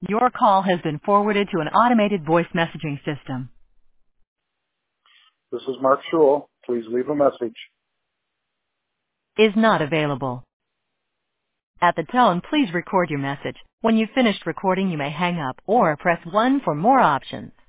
Your call has been forwarded to an automated voice messaging system. This is Mark Schul. Please leave a message. Is not available. At the tone, please record your message. When you've finished recording, you may hang up or press 1 for more options.